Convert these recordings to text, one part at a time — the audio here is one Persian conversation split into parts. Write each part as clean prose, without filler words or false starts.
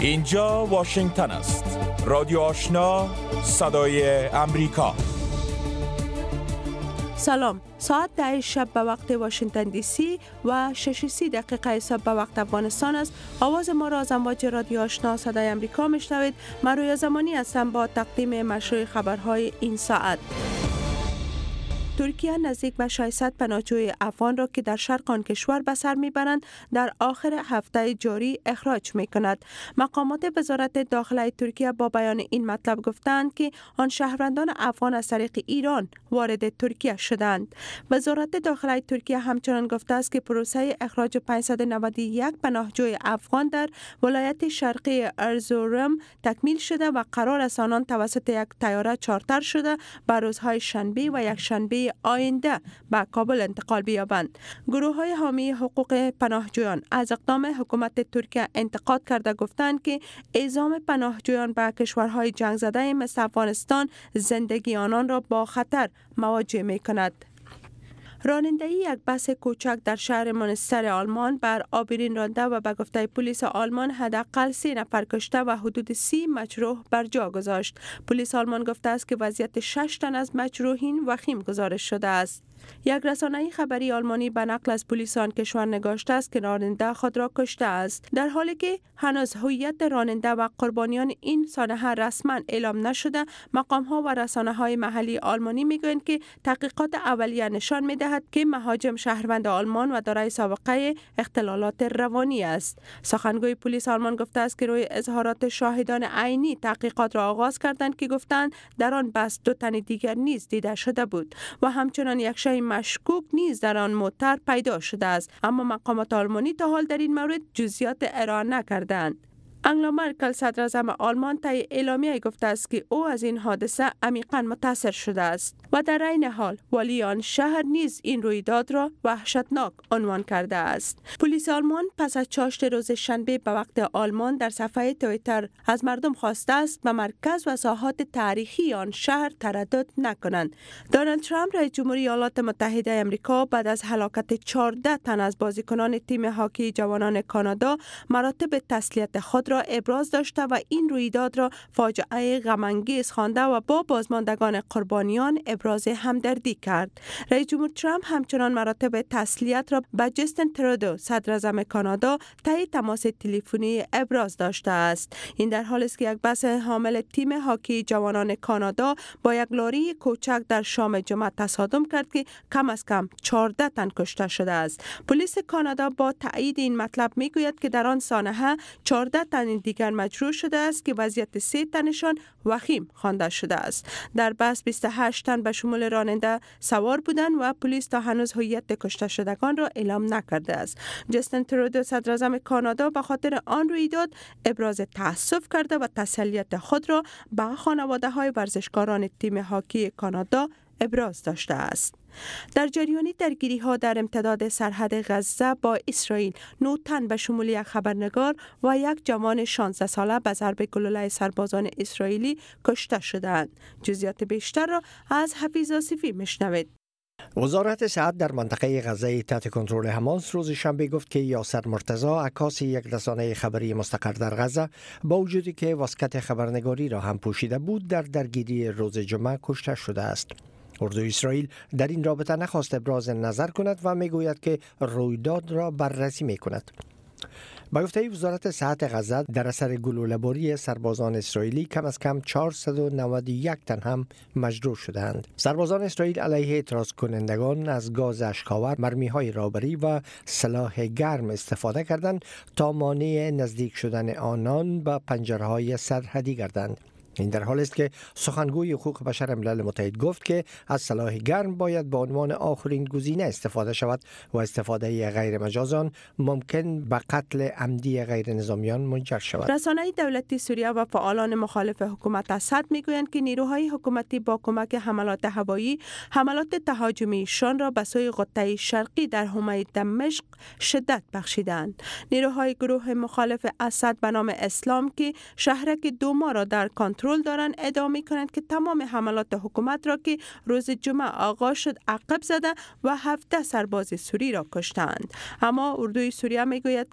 اینجا واشنگتن است. رادیو آشنا، صدای امریکا. سلام. ساعت 10 شب به وقت واشنگتن دی سی و 6:30 صبح به وقت افغانستان است. آواز ما را از امواج رادیو آشنا صدای امریکا میشنوید. من رویا زمانی هستم با تقدیم مشروع خبرهای این ساعت. ترکیه نزدیک به 600 پناهجوی افغان را که در شرق آن کشور به سر میبرند در آخر هفته جاری اخراج میکند. مقامات وزارت داخله ترکیه با بیان این مطلب گفتند که آن شهروندان افغان از طریق ایران وارد ترکیه شدند. وزارت داخله ترکیه همچنان گفته است که پروسه اخراج 591 پناهجوی افغان در ولایت شرقی ارزوروم تکمیل شده و قرار است آنان توسط یک طیاره چارتر شده به روزهای شنبه و یکشنبه آینده به کابل انتقال بیابند. گروه های حامی حقوق پناهجویان از اقدام حکومت ترکیه انتقاد کرده گفتند که اعزام پناهجویان به کشورهای جنگ زده مثل افغانستان زندگی آنان را با خطر مواجه می کند. رانندگی یک بس کوچک در شهر مانچستر آلمان بر آبرین رانده و به گفته پلیس آلمان حداقل 3 نفر کشته و حدود 30 مجروح بر جا گذاشت. پلیس آلمان گفته است که وضعیت 6 تن از مجروحین وخیم گزارش شده است. یک رسانه خبری آلمانی به نقل از پلیس آن کشور نگاشته است که راننده خود را کشته است، در حالی که هنوز هویت راننده و قربانیان این سانحه رسما اعلام نشده. مقام‌ها و رسانه‌های محلی آلمانی میگویند که تحقیقات اولیه نشان می‌دهد که مهاجم شهروند آلمان و دارای سابقه اختلالات روانی است. سخنگوی پلیس آلمان گفته است که روی اظهارات شاهدان عینی تحقیقات را آغاز کردند که گفتند در آن بس 2 تن دیگر نیز دیده شده بود و همچنان یک شخص مشکوک نیز در آن موتر پیدا شده است، اما مقامات آلمانی تا حال در این مورد جزئیات ارائه نکردند. انگلا مرکل صدر اعظم آلمان طی اعلامیه گفته است که او از این حادثه عمیقا متاثر شده است و در عین حال والی آن شهر نیز این رویداد را وحشتناک عنوان کرده است. پلیس آلمان پس از چاشت روز شنبه به وقت آلمان در صفحه توییتر از مردم خواسته است به مرکز و ساحات تاریخی آن شهر تردد نکنند. دونالد ترامپ رئیس جمهوری ایالات متحده آمریکا بعد از هلاکت 14 تن از بازیکنان تیم هاکی جوانان کانادا مراتب تسلیت خود را ابراز داشته و این رویداد را فاجعه غم‌انگیز خوانده و با بازماندگان قربانیان ابراز همدردی کرد. رئیس جمهور ترامپ همچنان مراتب تسلیت را به جاستین ترودو صدر اعظم کانادا طی تماس تلفنی ابراز داشته است. این در حالی است که یک بس حامل تیم هاکی جوانان کانادا با یک لاری کوچک در شام جمعه تصادم کرد که کم از کم 14 تن کشته شده است. پلیس کانادا با تایید این مطلب میگوید که در آن سانحه 14 تن دیگر مجروح شده است که وضعیت 3 تنشان وخیم خوانده شده است. در بس 28 تن به شمول راننده سوار بودند و پلیس تا هنوز هویت کشته شدگان را اعلام نکرده است. جاستین ترودو صدر اعظم کانادا به خاطر آن رویداد ابراز تأسف کرده و تسلیت خود را به خانواده‌های ورزشکاران تیم هاکی کانادا ابراز داشته است. در جریان درگیری‌ها در امتداد سرحد غزه با اسرائیل 9 تن به شمول یک خبرنگار و یک جوان 16 ساله به ضرب گلوله سربازان اسرائیلی کشته شدند. جزئیات بیشتر را از حفیظ آصفی میشنوید. وزارت صحت در منطقه غزه تحت کنترل حماس روز شنبه گفت که یاسر مرتضی عکاس یک رسانه خبری مستقر در غزه با وجودی که واسکت خبرنگاری را هم پوشیده بود در درگیری روز جمعه کشته شده است. اردوی اسرائیل در این رابطه نخواست ابراز نظر کند و میگوید که رویداد را بررسی میکند. با گفته وزارت صحت غزه در اثر گلوله‌باری سربازان اسرائیلی کم از کم 491 تن هم مجروح شدند. سربازان اسرائیل علیه اعتراض کنندگان از گاز اشک‌آور، مرمی‌های رابری و سلاح گرم استفاده کردند تا مانع نزدیک شدن آنان به پنجره‌های سرحدی گردند. این در حالی است که سخنگوی حقوق بشر ملل متحد گفت که از سلاح گرم باید به عنوان آخرین گزینه استفاده شود و استفاده غیر مجاز آن ممکن به قتل عمدی غیر نظامیان منجر شود. رسانه‌های دولتی سوریه و فعالان مخالف حکومت اسد میگویند که نیروهای حکومتی با کمک حملات هوایی حملات تهاجمیشان را به سوی قطه شرقی در حومه دمشق شدت بخشیدند. نیروهای گروه مخالف اسد به نام اسلام که شهرک دوما را در کنترل دارند ادعا کنند که تمام حملات حکومت را که روز جمعه آغاز شد عقب زده و 17 سرباز سوری را کشتند. اما اردوی سوریه میگوید که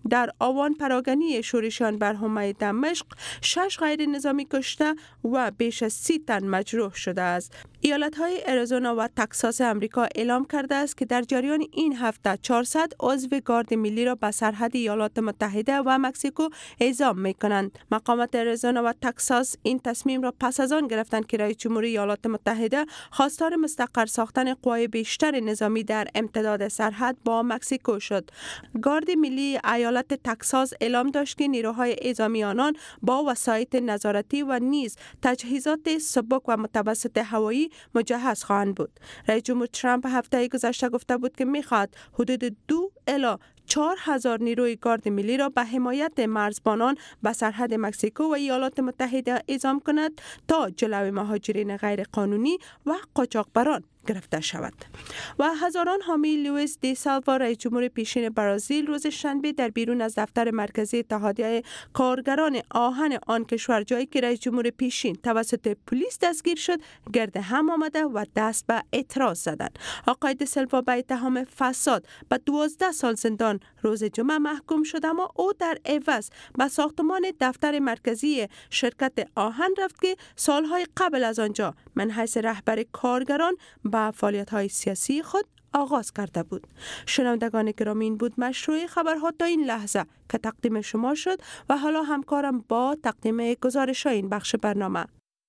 در آوان پراگنی شورشیان بر حومه دمشق 6 غیر نظامی کشته و بیش از 30 تن مجروح شده است. ایالت‌های اریزونا و تگزاس آمریکا اعلام کرده است که در جریان این هفته 400 عضو گارد ملی را به سرحد ایالات متحده و مکزیکو اعزام می‌کنند. مقامات اریزونا و تگزاس این تصمیم را پس از آن گرفتند که رئیس جمهوری ایالات متحده خواستار مستقر ساختن قوای بیشتر نظامی در امتداد سرحد با مکزیکو شد. گارد ملی ایالت تگزاس اعلام داشت که نیروهای اعزامی آنان با وسایط نظارتی و نیز تجهیزات سبک و متوسط هوایی مجهز خواهند بود. رئیس جمهور ترامپ هفته گذشته گفته بود که می‌خواهد حدود 2 الی 4000 نیروی گارد ملی را به حمایت مرزبانان به سرحد مکزیکو و ایالات متحده اعزام کند تا جلوی مهاجرین غیر قانونی و قاچاقبران گرفته شود. و هزاران حامی لوئیس دی سالوا رئیس جمهور پیشین برزیل روز شنبه در بیرون از دفتر مرکزی اتحادیه کارگران آهن آن کشور، جایی که رئیس جمهور پیشین توسط پلیس دستگیر شد، گرد هم آمده و دست به اعتراض زدند. آقای دی سالوا به اتهام فساد به 12 سال زندان روز جمعه محکوم شد، اما او در عوض به ساختمان دفتر مرکزی شرکت آهن رفت که سالهای قبل از آنجا من حیث رهبر کارگران با فعالیت‌های سیاسی خود آغاز کرده بود. شنوندگان گرامی، این بود مشروع خبرها تا این لحظه که تقدیم شما شد و حالا همکارم با تقدیم گزارش این بخش برنامه.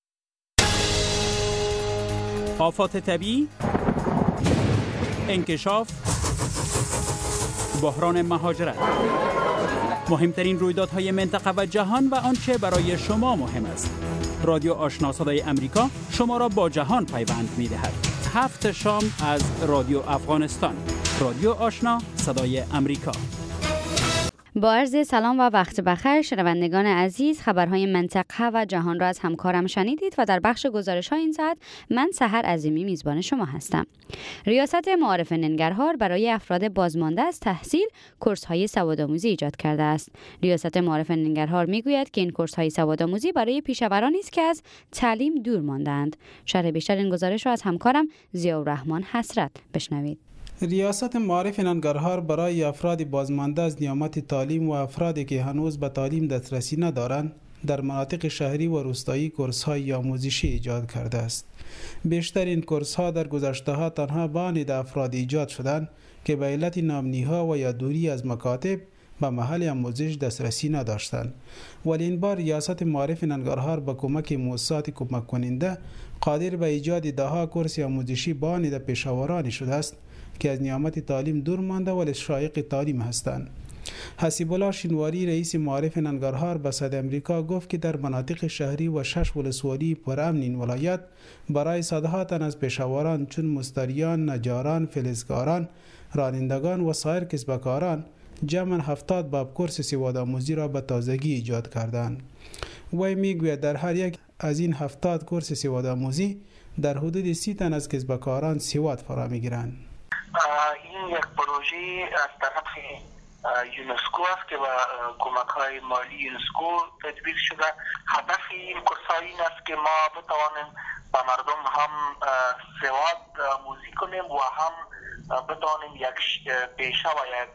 آفات طبیعی، انکشاف، بحران مهاجرت، مهمترین رویدادهای منطقه و جهان و آنچه برای شما مهم است. رادیو آشنا صدای امریکا شما را با جهان پیوند می‌دهد. 7 شام از رادیو افغانستان. رادیو آشنا صدای امریکا. با عرض سلام و وقت بخیر شنوندگان عزیز، خبرهای منطقه و جهان را از همکارم شنیدید و در بخش گزارش‌های این ساعت من سحر عظیمی میزبان شما هستم. ریاست معارف ننگرهار برای افراد بازمانده از تحصیل کورس‌های سوادآموزی ایجاد کرده است. ریاست معارف ننگرهار میگوید که این کورس‌های سوادآموزی برای پیشاورانی است که از تعلیم دور ماندند. شرح بیشتر این گزارش را از همکارم ضیاءالرحمن حسرت بشنوید. ریاست معارف ننگرهار برای افراد بازمانده از نیامت تعلیم و افرادی که هنوز به تعلیم دسترسی ندارند در مناطق شهری و روستایی کورس‌های آموزشی ایجاد کرده است. بیشتر این کورس‌ها در گذشته‌ها تنها به آن افراد ایجاد شدند که به علت نامنی‌ها و یا دوری از مکاتب به محل آموزش دسترسی نداشتند. ولی این بار ریاست معارف ننگرهار با کمک مؤسسات کمک کننده قادر به ایجاد ده‌ها کورس آموزشی به آن پیشاورانی شده است که از نیامت تعلیم دور مانده ولی شایق تعلیم هستند. حسیب الله شینواری رئیس معارف ننگرهار به صدای امریکا گفت که در مناطق شهری و 6 ولسوالی پرامن این ولایت برای صدها تن از پیشاوران چون مستریان، نجاران، فلزکاران، رانندگان و سایر کسبکاران جمعاً 70 باب کورس سوادآموزی را به تازگی ایجاد کردند. وی میگوید در هر یک از این 70 کورس سوادآموزی در حدود 30 تن از کسبکاران سواد فرا میگیرند. این یک پروژه از طرف یونسکو است که با کمک‌های مالی یونسکو تدبیر شده. هدف این کورس‌ها این است که ما بتوانیم با مردم هم سواد آموزی کنیم و هم بتوانیم یک پیشه و یک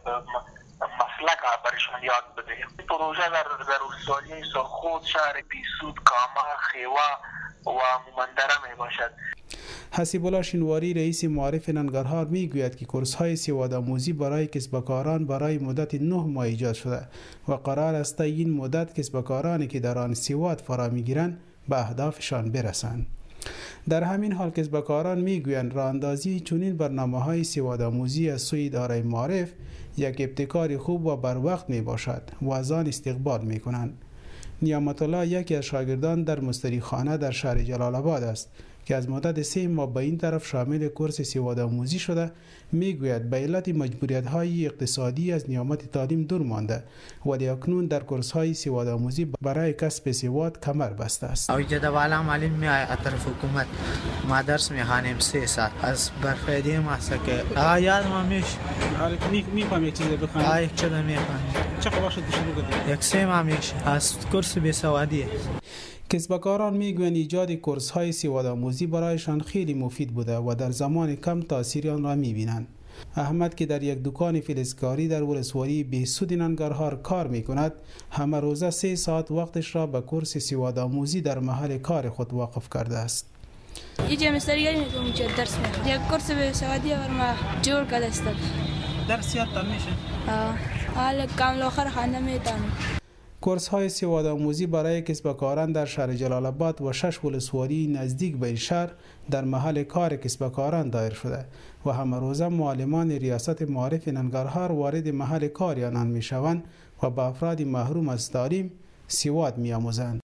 مسلک برشان یاد بدهیم. این پروژه در ولسوالی سرخود، شهر پیسود، کامه، خیوه و مومندره می باشد. حسیب الله شینواری رئیس معارف ننگرهار میگوید که کورس‌های سوادآموزی برای کسبکاران برای مدت 9 ماه ایجاد شده و قرار است این مدت کسبکارانی که در آن سواد فرا میگیرند به اهدافشان برسند. در همین حال کسبکاران میگویند راهاندازی چنین برنامه‌های سوادآموزی از سوی اداره معارف یک ابتکار خوب و بر وقت می باشد و از آن استقبال می کنند. نیامت الله یکی از شاگردان در مستریخانه در شهر جلال آباد است که از مدت 3 ماه به این طرف شامل کورس سوادآموزی شده. میگوید به علت مجبوریت‌های اقتصادی از نیامت تعلیم دور مانده ولی اکنون در کورس‌های سوادآموزی برای کسب سواد کمر بسته است. اوجد والا معلم می از طرف حکومت ما درس می‌خوانیم 3 ساعت از برفیده ما سکه یاد ما میشه می‌فهمم یک چیز بخونم یک چیز می‌فهمم چقدر وقت شروع کردید؟ یک 3 ماه میشه از کورس بیسوادی. کسبکاران میگویند ایجاد کورس‌های سوادآموزی برایشان خیلی مفید بوده و در زمان کم تأثیر آن را می‌بینند. احمد که در یک دکان فلزکاری در ولسوالی بهسود ننگرهار کار می کند، همه روزه 3 ساعت وقتش را به کورس سواد آموزی در محل کار خود واقف کرده است. یه مستریایی اونجا درس میخوام. یک کورس به سوادی ما جور کرده است. درس یادتان میشه؟ حالا کامل آخر خوانده میتونم. کورس های سواد آموزی برای کسب و کاران در شهر جلال آباد و 6 ولسوالی نزدیک به این شهر در محل کار کسب و کاران دایر شده و همه روزه معلمان ریاست معارف ننگرهار وارد محل کار آنان می شوند و به افراد محروم از تعلیم سواد می آموزند.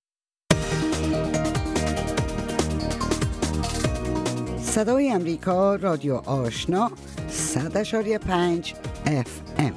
صدای امریکا، رادیو آشنا، 100.5 FM.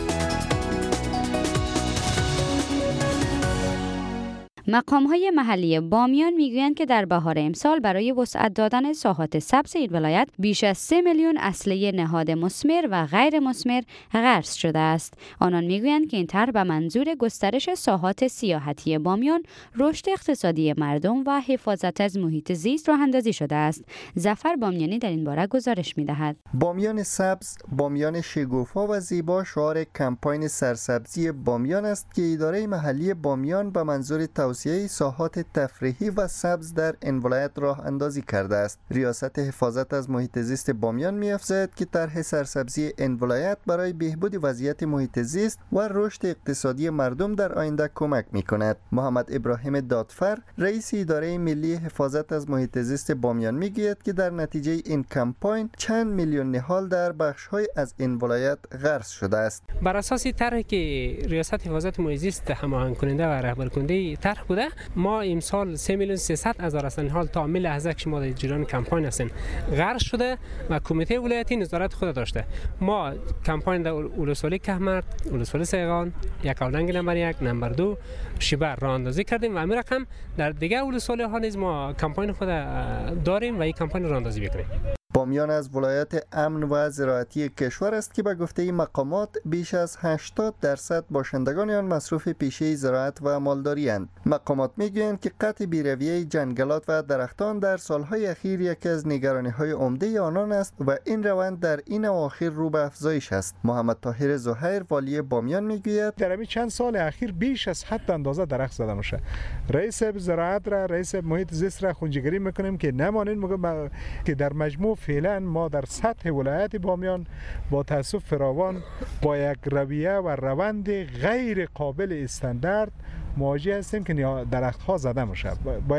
مقام‌های محلی بامیان میگویند که در بهار امسال برای وسعت دادن ساحات سبز این ولایت بیش از 3 میلیون اصله نهاد مثمر و غیر مثمر غرس شده است. آنان میگویند که این طرح به منظور گسترش ساحات سیاحتی بامیان، رشد اقتصادی مردم و حفاظت از محیط زیست راه اندازی شده است. ظفر بامیانی در این باره گزارش می‌دهد. بامیان سبز، بامیان شگوفا و زیبا شعار کمپاین سرسبزی بامیان است که اداره محلی بامیان به منظور توسعه ساحات تفریحی و سبز در این ولایت راه اندازی کرده است. ریاست حفاظت از محیط زیست بامیان می‌افزاید که طرح سرسبزی این ولایت برای بهبود وضعیت محیط زیست و رشد اقتصادی مردم در آینده کمک می‌کند. محمد ابراهیم دادفر، رئیس اداره ملی حفاظت از محیط زیست بامیان می‌گوید که در نتیجه این کمپاین چند میلیون نهال در بخش‌های از این ولایت غرس شده است. بر اساس طرحی که ریاست حفاظت محیط زیست هماهنگ کننده و رهبر کننده طرح بوده، ما امسال 3,300,000 اصل نهال تا عامل لحظه که ما در جریان کمپاین هستیم غرس شده و کمیته ولایتی نظارت خود داشته. ما کمپاین در ولسوالی کهمرد، ولسوالی سیغان، یکاولنگ نمبر 1، نمبر 2 شیبر راه اندازی کردیم و همین رقم در دیگر ولسوالی ها نیز ما کمپاین خود داریم و این کمپاین راه اندازی می‌کنیم. بامیان از ولایت امن و زراعتی کشور است که به گفته مقامات بیش از 80% باشندگان آن مصروف پیشه زراعت و مالداری اند. مقامات میگویند که قطع بیرویه جنگلات و درختان در سالهای اخیر یکی از نگرانی‌های عمده آنان است و این روند در این اواخر رو به افزایش است. محمد طاهر زهیر والی بامیان میگوید در همین چند سال اخیر بیش از حد اندازه درخت زده میشه. رئیس زراعت را، رئیس محیط زیست را خونجگری میکنیم که نمانین که در مجموع فعلا ما در سطح ولایت بامیان با تأسف فراوان با یک رویه و روند غیر قابل استاندارد مواجه هستیم که درخت ها زده میشه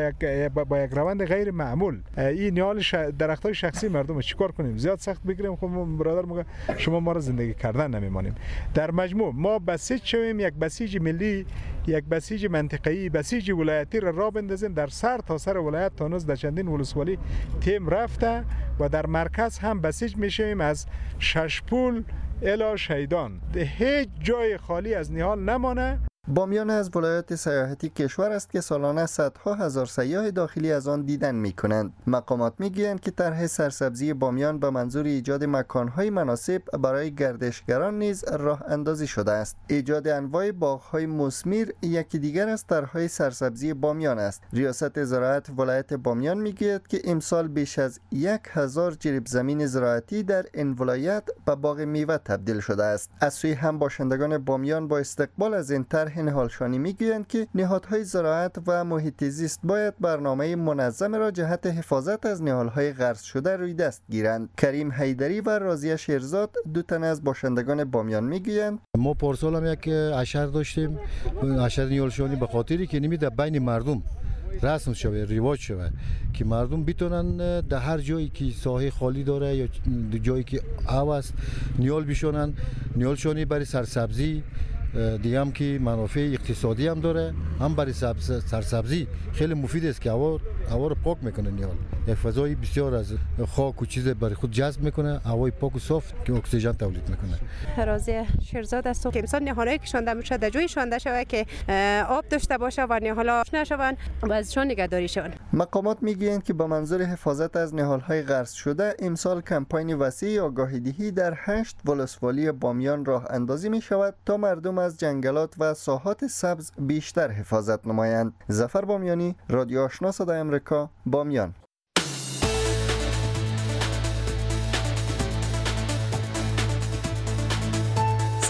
با یک روند غیر معمول. این نیال درخت های شخصی مردم چیکار کنیم؟ زیاد سخت بگیریم؟ خب برادر میگه شما ما را زندگی کردن نمیمانیم. در مجموع ما بسیج شویم، یک بسیج ملی، یک بسیج منطقه‌ای، بسیج ولایتی را بندازیم در سر تا سر ولایت. تانوز در چندین ولسوالی تیم رفته و در مرکز هم بسیج میشیم از ششپول الی شیدان. هیچ جای خالی از نهال نمانه. بامیان از ولایت سیاحتی کشور است که سالانه صدها هزار سیاح داخلی از آن دیدن می‌کنند. مقامات می‌گویند که طرح سرسبزی بامیان به منظور ایجاد مکان‌های مناسب برای گردشگران نیز راه اندازی شده است. ایجاد انواع باغ‌های مثمر یکی دیگر از طرح‌های سرسبزی بامیان است. ریاست زراعت ولایت بامیان می‌گوید که امسال بیش از 1000 جریب زمین زراعتی در این ولایت به باغ میوه تبدیل شده است. از سوی هم باشندگان بامیان با استقبال از این طرح نهالشانی میگویند که نهادهای زراعت و محیط زیست باید برنامه منظم را جهت حفاظت از نهالهای غرس شده روی دست گیرند. کریم حیدری و راضیه شیرزاد، دو تن از باشندگان بامیان میگویند ما پارسال هم یک اشر داشتیم، اشر نهالشانی به خاطری که نمیده بین مردم رسم شوه، رواج شوه که مردم بتونن در هر جایی که ساحه خالی داره یا جایی که آب است نیال بشونن. نیالشانی برای سرسبزی دیگه هم که منافع اقتصادی هم داره، هم برای سرسبزی خیلی مفید است که هوا رو پاک میکنه. نیال یک فضای بسیار از خاک و چیز برای خود جذب میکنه، هوای پاک و صاف که اکسیژن تولید میکنه. راضیه شیرزاد است که امسال نهالایی که شونده میشه در جای شونده شوه که آب داشته باشه و نهالا نشون و ازشان نگهداری شون. مقامات میگویند که با منظور حفاظت از نهالهای غرس شده امسال کمپاین وسیع آگاهی‌دهی در 8 ولسوالی بامیان راه اندازی می شود تا مردم از جنگلات و ساحات سبز بیشتر حفاظت نمایند. ظفر بامیانی، رادیو آشنا صدای آمریکا، بامیان.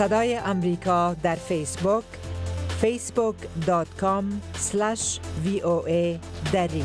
صدای امریکا در فیسبوک facebook.com/VOA دری.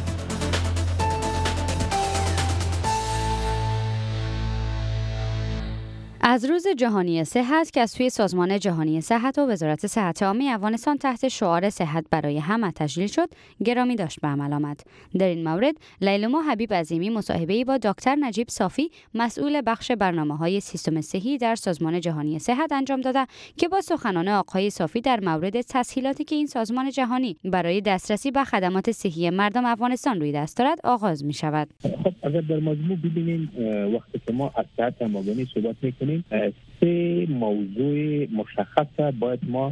از روز جهانی صحت که از سوی سازمان جهانی صحت و وزارت صحت عامه افغانستان تحت شعار صحت برای همه تشکیل شد، گرامی داشت به عمل آمد. در این مورد لیلما حبیب عظیمی مصاحبه‌ای با دکتر نجیب صافی مسئول بخش برنامه‌های سیستم صحی در سازمان جهانی صحت انجام داده که با سخنان آقای صافی در مورد تسهیلاتی که این سازمان جهانی برای دسترسی به خدمات صحی مردم افغانستان روی دست دارد آغاز می‌شود. خب اگر در مجموع ببینیم وقتی که ما از صحت همگانی صحبت می‌کنیم، سه موضوع مشخصه باید ما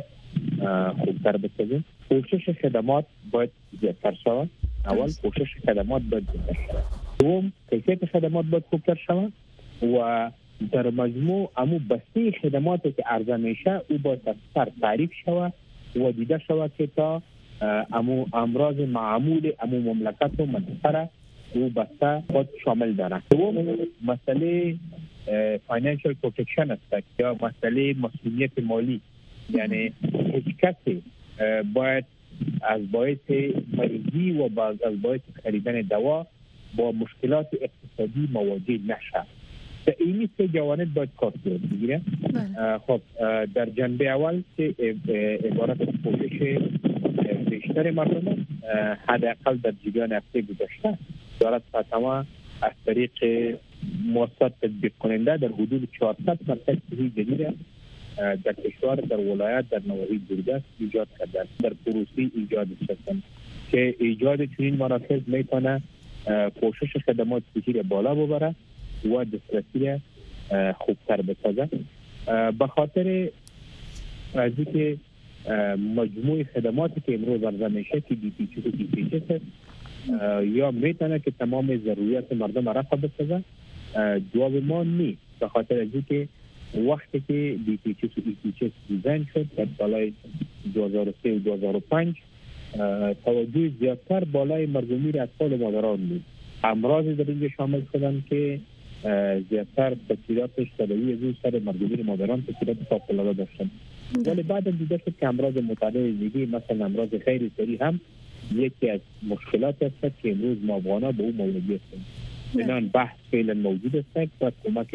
خوبتر بسازیم. پوشش خدمات باید زیادتر شود. اول پوشش خدمات باید زیادتر شود. دوم کیفیت خدمات باید خوبتر شود و در مجموع امو بسته خدماتی که عرضه میشه او باید از تعریف شود و دیده شود که تا امو امراض معمول امو مملکت و منطقه او بسته خود شامل داره. دوم مسئله فاینانشل پروتکشن است یا مسئله مسئولیت مالی، یعنی هیچ کسی باید از باعث مریضی و از باعث خریدن دوا با مشکلات اقتصادی مواجه نشه. در این سه جوانب باید کار صورت بگیره. خب در جنبه اول که عبارت از پوشش بیشتر مردم حداقل در جریان هفته گذشته دارد فتوا از طریق مؤسسات تطبیق کننده در حدود 400 مرکز صحی جدید در کشور، در ولایت، در نواحی دوردست ایجاد کردن. در پروسی ایجاد شدن که ایجاد چنین مراکز میتونه پوشش خدمات صحی را بالا ببره و دسترسی را خوبتر بسازه. به خاطر از اینکه مجموع خدماتی که امروز عرضه میشه که DPHS و DPHS است یا میتونه که تمام ضروریات مردم رفع بسازه. جواب ما نیست، به خاطر از اینکه وقتی که DPHS و EPHS دیزاین شد در سالهای 2003 و 2005 توجه زیادتر بالای مرگومیر اطفال و مادران بود. امراض در اینجا شامل شدن که زیادتر تاثیراتش تداوی از اون سر مرگومیر مادران تاثیرات فوق‌العاده داشتن. ولی بعد دیده شد که امراض متعدد دیگه مثلا امراض خیلی سری هم یکی از مشکلات است که امروز ما افغانا به اون مواجه هستیم. بنان بحث فعلا موجود است و کمک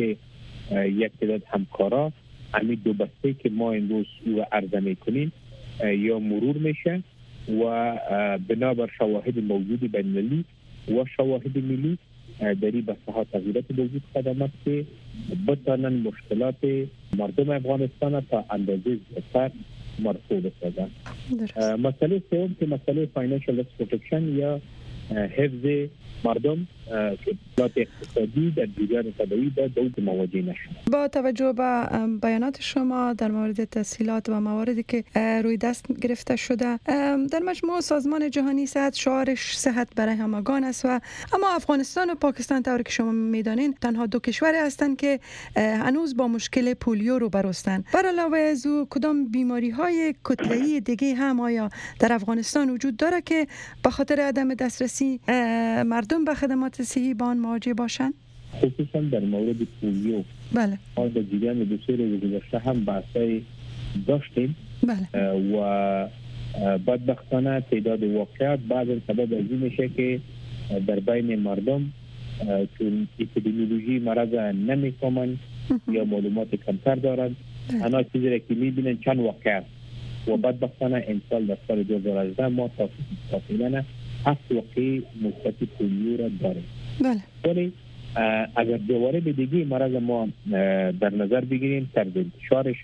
یک تعداد همکارا همین دو بسته که ما امروز او عرضه میکنیم یا مرور میشه و بنابر شواهد موجود بین‌المللی و شواهد ملی داری به صحت تغییرات موجود خدمات که بتانن مشکلات مردم افغانستان تا اندازه زیادتر مرفوع بسازن. مسئله سوم که مسئله فاینانشل پروتکشن یا حفظ مردم که اطلاعات اقتصادی در جریان تداوی باید به اون مواجه نشود. با توجه به بیانات شما در مورد تسهیلات و مواردی که روی دست گرفته شده، در مجموع سازمان جهانی صحت شعارش صحت برای همگان است و اما افغانستان و پاکستان طوری که شما میدانین تنها دو کشور هستند که هنوز با مشکل پولیو روبرو هستند. بر علاوه از او کدام بیماری های کتله‌ای دیگه هم آیا در افغانستان وجود داره که به خاطر عدم دسترسی مردم به خدمات صحی با آن مواجه باشند؟ خصوصا در مورد پولیو بله ما در جریان دو سه روز گذشته هم بحثی داشتیم. بله و بدبختانه تعداد واقعات بعض از سبب از این میشه که در بین مردم چون اپیدمیولوژی مرض نمیفهمن یا معلومات کمتر دارند، انا چیزی را که میبینن چند واقع و بدبختانه امسال در سال 2018 ما تقریبا 7 واقعی مثبت پولیو را داریم. بله. ولی اگر دوباره به دیگه مرض ما در نظر بگیریم طرز انتشارش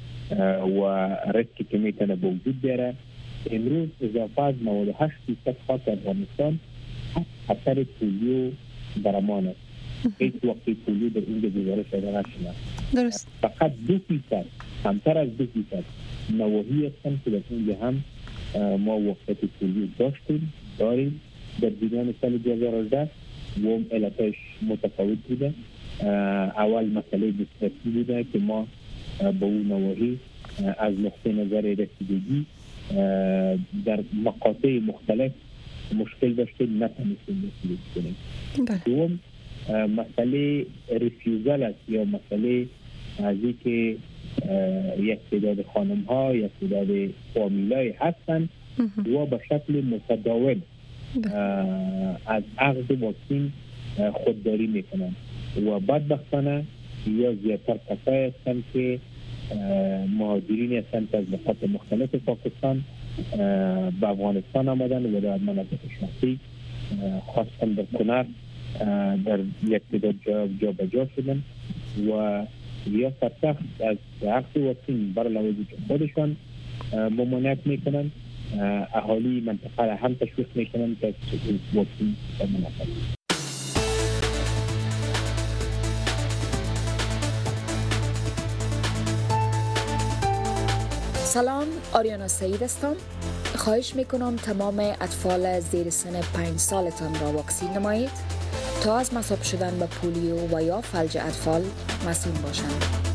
و ریسکی که میتونه به وجود بیاره، امروز اضافه از 98% خاک افغانستان خطر پولیو درمان است. هیچ واقعی پولیو در اینجا گزارش شده نشده. درست. فقط 2%، کمتر از 2% نواحی هستند که در اینجا هم ما واقعیت پولیو داریم در جریان سال 2018 و علتش متفاوت بوده. اول مسئله دسترسی بوده که ما به اون نواحی از نقطه نظر رسیدگی در مقاطع مختلف مشکل داشتیم، نتونستیم رسیدگی کنیم. دوم مسئله ریفیوزال است یا مسئله از اینکه یک تعداد خانم ها، یک تعداد فامیلای هستند و به شکل متداول از اخذ واکسین خودداری میکنند و بدبختانه یا زیادتر کسایی هستند که مهاجرین هستند که از نقاط مختلف پاکستان به افغانستان آمدن و در مناطق شخصی خواستن در کنار در یک تعداد جا به جا شدن و یا سرسخت از اخذ واکسین بر لحاظ خودشان ممانعت میکنند. اهالی منطقه را هم تشویق میکنند که واکسین مناسب. سلام، آریانا سعید هستم. خواهش میکنم تمام اطفال زیر سن 5 سالتان را واکسین نمایید تا از مصاب شدن به پولیو و یا فلج اطفال مسئول باشند.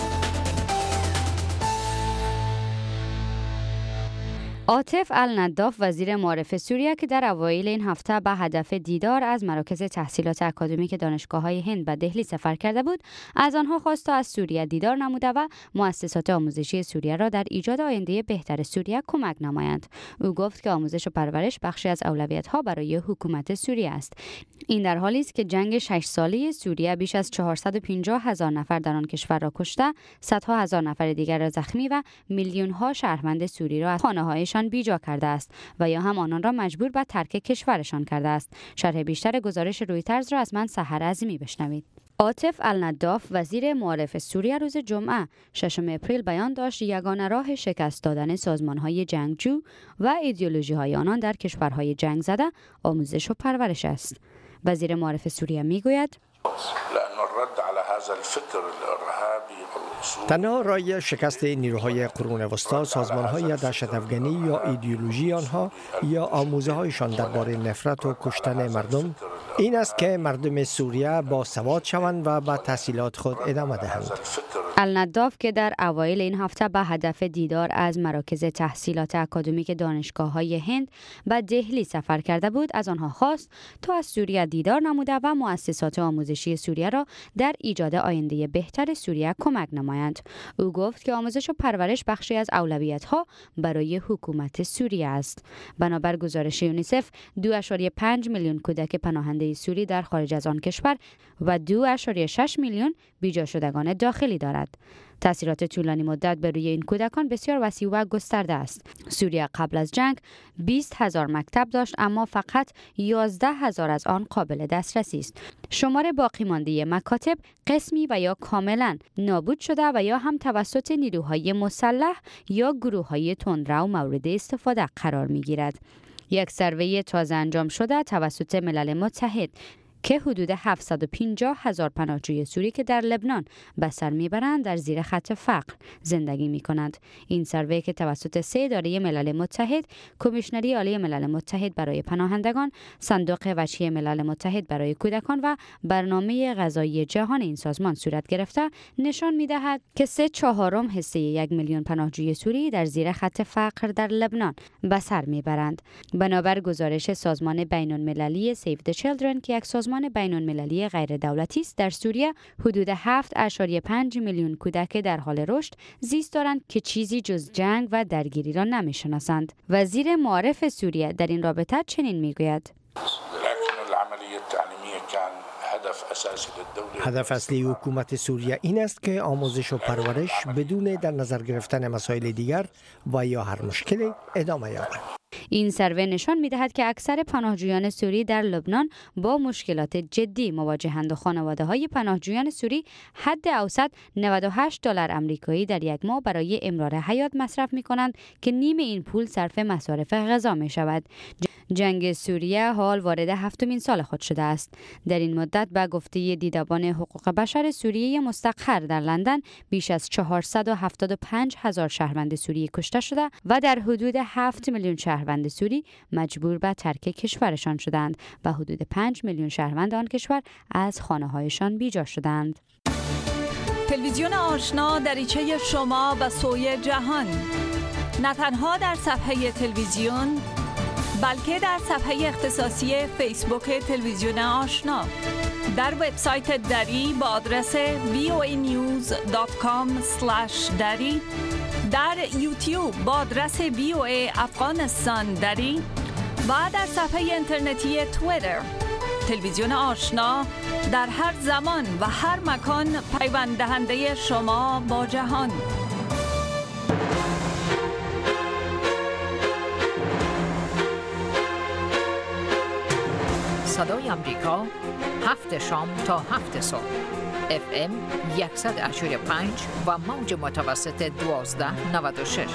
عاطف النداف وزیر معارف سوریه که در اوایل این هفته به هدف دیدار از مراکز تحصیلات اکادمیک دانشگاه‌های هند به دهلی سفر کرده بود، از آنها خواست تا از سوریه دیدار نموده و مؤسسات آموزشی سوریه را در ایجاد آینده بهتر سوریه کمک نمایند. او گفت که آموزش و پرورش بخشی از اولویت‌ها برای حکومت سوریه است. این در حالی است که جنگ 6 ساله سوریه بیش از 450,000 نفر در آن کشور را کشته، صدها هزار نفر دیگر را زخمی و میلیون‌ها شهروند سوری را از خانه‌هایشان بیجا کرده است و یا هم آنان را مجبور به ترک کشورشان کرده است. شرح بیشتر گزارش رویترز را از من سحر عظیمی بشنوید. عاطف النداف وزیر معارف سوریه روز جمعه 6 اپریل بیان داشت یگانه راه شکست دادن سازمان‌های جنگجو و ایدئولوژی‌های آنان در کشورهای جنگ زده آموزش و پرورش است. وزیر معارف سوریه میگوید تنها رای شکست نیروهای قرون وسطی سازمان‌های دهشت‌افکنی یا ایدئولوژی آنها یا آموزه‌هایشان درباره نفرت و کشتن مردم این است که مردم سوریه با سواد شوند و به تحصیلات خود ادامه دهند. النداف که در اوایل این هفته به هدف دیدار از مراکز تحصیلات اکادمیک دانشگاه‌های هند به دهلی سفر کرده بود، از آنها خواست تا از سوریه دیدار نموده و مؤسسات آموزشی سوریه را در ایجاد آینده بهتر سوریه کمک نمایند. او گفت که آموزش و پرورش بخشی از اولویت‌ها برای حکومت سوریه است. بنابر گزارش یونیسف 2.5 میلیون کودک پناهنده سوری در خارج از آن کشور و 2.6 میلیون بیجا شدگان داخلی دارد. تاثیرات طولانی مدت بر روی این کودکان بسیار وسیع و گسترده است. سوریه قبل از جنگ 20,000 مکتب داشت، اما فقط 11,000 از آن قابل دسترسی است. شمار باقی مانده مکاتب قسمی و یا کاملا نابود شده و یا هم توسط نیروهای مسلح یا گروه‌های تندرو مورد استفاده قرار می‌گیرد. یک سروی تازه انجام شده توسط ملل متحد که حدود 750,000 پناهجوی سوری که در لبنان به سر میبرند در زیر خط فقر زندگی می کنند. این سروی که توسط 3 اداره ملل متحد، کمیشنری عالی ملل متحد برای پناهندگان، صندوق وجهی ملل متحد برای کودکان و برنامه غذایی جهان این سازمان صورت گرفته، نشان می دهد که 3/4 حصه 1 میلیون پناهجوی سوری در زیر خط فقر در لبنان به سر میبرند. بنابر گزارش سازمان بین‌المللی Save the Children که یک سازمان بین‌المللی غیر دولتی است، در سوریه حدود 7.5 میلیون کودک در حال رشد زیست دارند که چیزی جز جنگ و درگیری را نمی‌شناسند. وزیر معارف سوریه در این رابطه چنین میگوید: هدف اصلی حکومت سوریه این است که آموزش و پرورش بدون در نظر گرفتن مسائل دیگر و یا هر مشکلی ادامه یابد. این سروی نشان می‌دهد که اکثر پناهجویان سوری در لبنان با مشکلات جدی مواجهند و خانواده‌های پناهجویان سوری حد اوسط $98 آمریکایی در یک ماه برای امرار حیات مصرف می‌کنند که نیم این پول صرف مصارف غذا می‌شود. جنگ سوریه حال وارد 7مین سال خود شده است. در این مدت به گفته دیدبان حقوق بشر سوریه مستقر در لندن بیش از 475,000 شهروند سوری کشته شده و در حدود 7 میلیون شهروند سوری مجبور به ترک کشورشان شدند و حدود 5 میلیون شهروند آن کشور از خانه‌هایشان بیجا شدند. تلویزیون آشنا دریچه شما به سوی جهان، نه تنها در صفحه تلویزیون بلکه در صفحه اختصاصی فیسبوک تلویزیون آشنا. در وبسایت دری با آدرس voanews.com/dari، در یوتیوب با آدرس VOA افغانستان دری و در صفحه اینترنتی توییتر. تلویزیون آشنا در هر زمان و هر مکان پیوند دهنده شما با جهان. صدای آمریکا 7 شام تا 7 صبح FM 100.5 و موج متوسط 1296.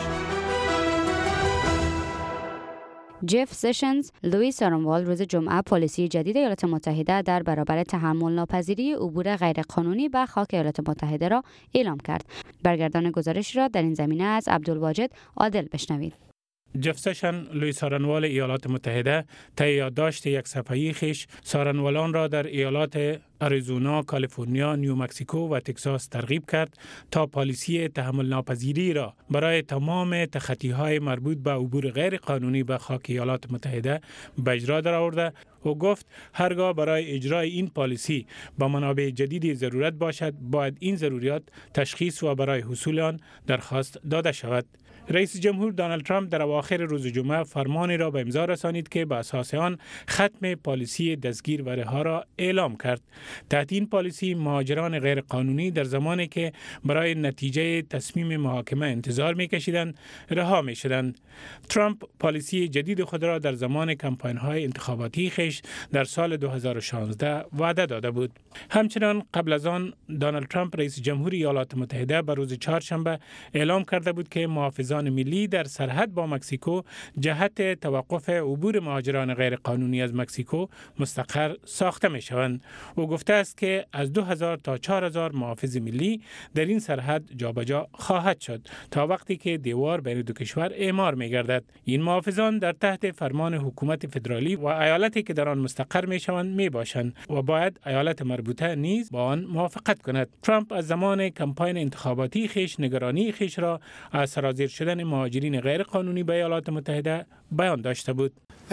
جف سشنز، لوئیس آرنوالد روز جمعه پالیسی جدید ایالات متحده در برابر تحمل ناپذیری عبور غیرقانونی به خاک ایالات متحده را اعلام کرد. برگردان گزارش را در این زمینه از عبدالواجد عادل بشنوید. جف سشن، لوئیس آرنوال ایالات متحده، طی یادداشت یک صفحه‌ای خویش سارنوالان را در ایالات آریزونا، کالیفرنیا، نیومکسیکو و تگزاس ترغیب کرد تا پالیسی تحمل ناپذیری را برای تمام تخطی‌های مربوط به عبور غیر قانونی به خاک ایالات متحده به اجرا درآورده و گفت هرگاه برای اجرای این پالیسی با منابع جدیدی ضرورت باشد باید این ضروریات تشخیص و برای حصول آن درخواست داده شود. رئیس جمهور دونالد ترامپ در اواخر روز جمعه فرمانی را به امضا رسانید که به اساس آن ختم پالیسی دستگیر و رها را اعلام کرد. تحت این پالیسی مهاجران غیر قانونی در زمانی که برای نتیجه تصمیم محاکمه انتظار می‌کشیدند رها می‌شدند. ترامپ پالیسی جدید خود را در زمان کمپاین‌های انتخاباتی خیش در سال 2016 وعده داده بود. همچنان قبل از آن دونالد ترامپ رئیس جمهور ایالات متحده به روز چهارشنبه اعلام کرده بود که محافظان ملی در سرحد با مکزیکو جهت توقف عبور مهاجران غیر قانونی از مکزیکو مستقر ساخته می شوند. او گفته است که از 2000 تا 4000 محافظ ملی در این سرحد جابجا خواهد شد تا وقتی که دیوار بین دو کشور اعمار می گردد. این محافظان در تحت فرمان حکومت فدرالی و ایالتی که در آن مستقر می شوند می باشند و باید ایالت مربوطه نیز با آن موافقت کند. ترامپ از زمان کمپاین انتخاباتی خیش نگرانی خیش را از سرازیر شدن مهاجرین غیر قانونی به ایالات متحده بیان داشته بود.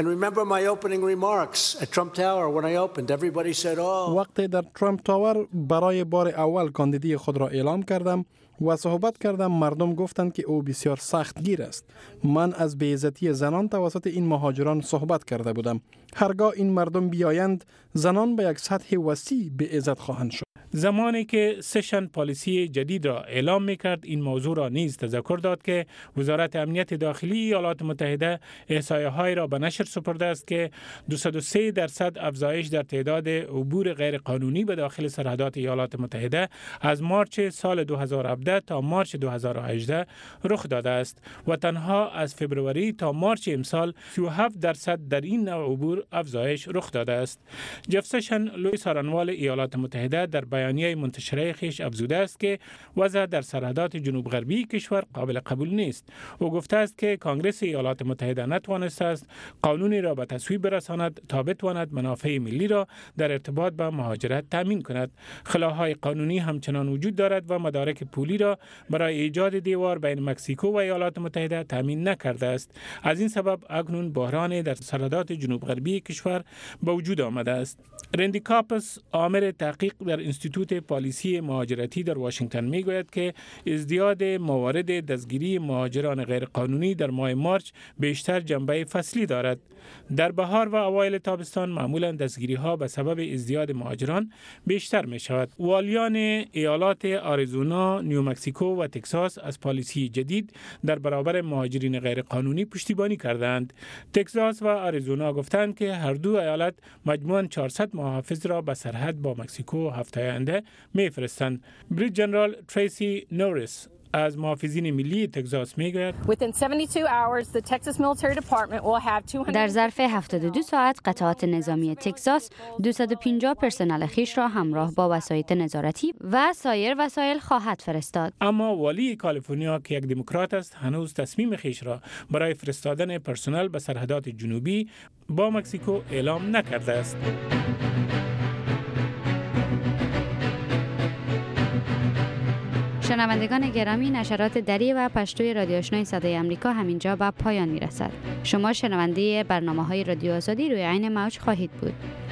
وقتی در ترامپ تاور برای بار اول کاندیدی خود را اعلام کردم و صحبت کردم مردم گفتند که او بسیار سختگیر است. من از بی‌عزتی زنان توسط این مهاجران صحبت کرده بودم. هرگاه این مردم بیایند زنان به یک سطح وسیع بی‌عزت خواهند شد. زمانی که سشن پالیسی جدید را اعلام می‌کرد این موضوع را نیز تذکر داد که وزارت امنیت داخلی ایالات متحده احصایه‌های را به نشر سپرده است که 203% افزایش در تعداد عبور غیر قانونی به داخل سرحدات ایالات متحده از مارچ سال 2017 تا مارچ 2018 رخ داده است و تنها از فبروری تا مارچ امسال 37% در این نوع عبور افزایش رخ داده است. جف سشن، لوئیس آرنوال ایالات متحده در بیانیه منتشره خیش افزوده است که وضع در سرحدات جنوب غربی کشور قابل قبول نیست. او گفته است که کانگرس ایالات متحده نتوانسته است قانونی را به تصویب برساند تا بتواند منافع ملی را در ارتباط با مهاجرت تامین کند. خلاهای قانونی همچنان وجود دارد و مدارک پولی را برای ایجاد دیوار بین مکزیکو و ایالات متحده تامین نکرده است. از این سبب اکنون بحران در سرحدات جنوب غربی کشور به وجود آمده است. رندی کاپس، عامل تحقیق در انستیتوت پالیسی مهاجرتی در واشنگتن میگوید که ازدیاد موارد دستگیری مهاجران غیرقانونی در ماه مارچ بیشتر جنبه فصلی دارد. در بهار و اوایل تابستان معمولا دستگیری ها به سبب ازدیاد مهاجران بیشتر می شود. والیان ایالات آریزونا، نیومکسیکو و تگزاس از پالیسی جدید در برابر مهاجرین غیرقانونی پشتیبانی کردند. تگزاس و آریزونا گفتند که هر دو ایالت مجموعاً 400 محافظ را به سرحد با مکزیکو هفته آینده می‌فرستند. بریگادیر جنرال تریسی نوریس از محافظین ملی تگزاس میگوید در ظرف 72 ساعت قطعات نظامی تگزاس 250 پرسنل خیش را همراه با وسایط نظارتی و سایر وسایل خواهد فرستاد. اما والی کالیفرنیا که یک دموکرات است هنوز تصمیم خیش را برای فرستادن پرسنل به سرحدات جنوبی با مکزیکو اعلام نکرده است. شنوندگان گرامی، نشرات دری و پشتوی رادیو آشنای صدای آمریکا همینجا به پایان میرسد. شما شنونده برنامه‌های رادیو آزادی روی عین موج خواهید بود.